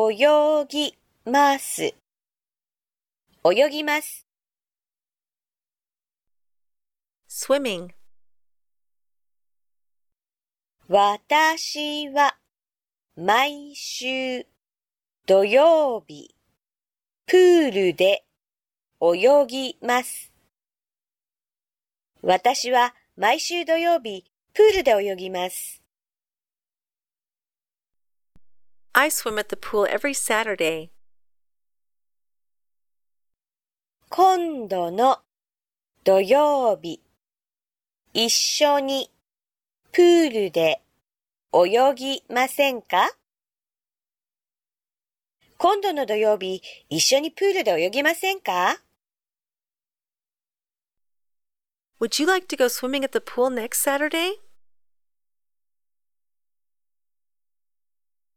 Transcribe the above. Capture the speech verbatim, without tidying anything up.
泳ぎます。泳ぎます。 swimming 私は毎週土曜日プールで泳ぎます。私は毎週土曜日プールで泳ぎます。 I swim at the pool every Saturday. 今度の土曜日、一緒にプールで泳ぎませんか？今度の土曜日、一緒にプールで泳ぎませんか？ Would you like to go swimming at the pool next Saturday?